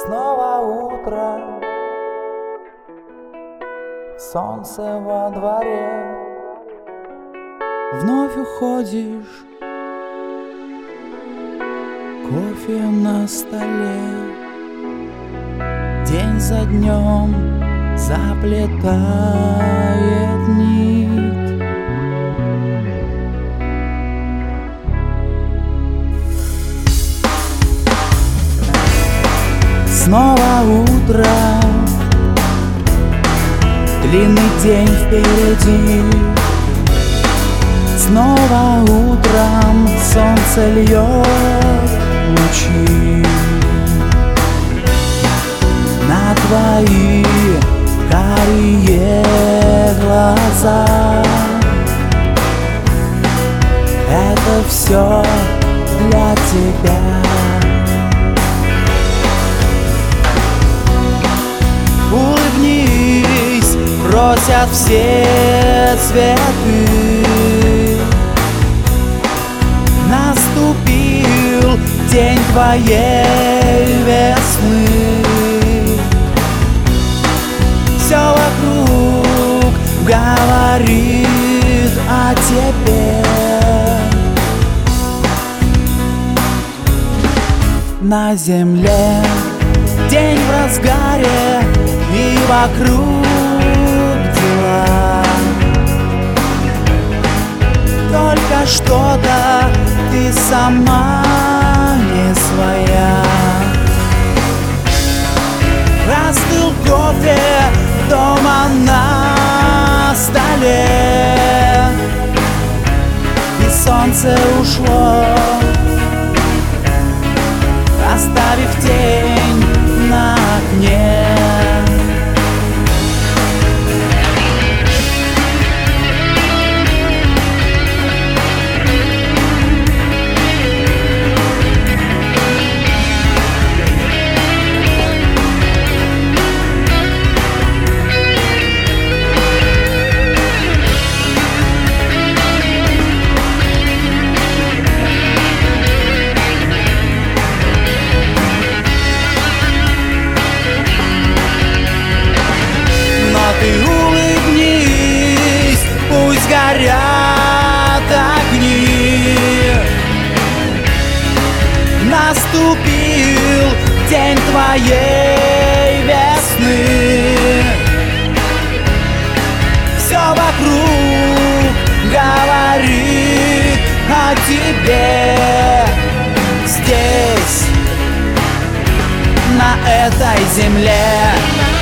Снова утро, солнце во дворе. Вновь уходишь, кофе на столе. День за днем заплетает нить. Снова утро, длинный день впереди. Снова утром солнце льет лучи на твои карие глаза. Это все для тебя. Улыбнись, просят все цветы. Наступил день твоей весны. Все вокруг говорит о тебе. На земле день в разгаре, и вокруг дела. Только что-то ты сама не своя. Остыл кофе дома на столе, и солнце ушло, оставив тень на окне. Ты улыбнись, пусть горят огни. Наступил день твоей весны. Все вокруг говорит о тебе. Здесь, на этой земле.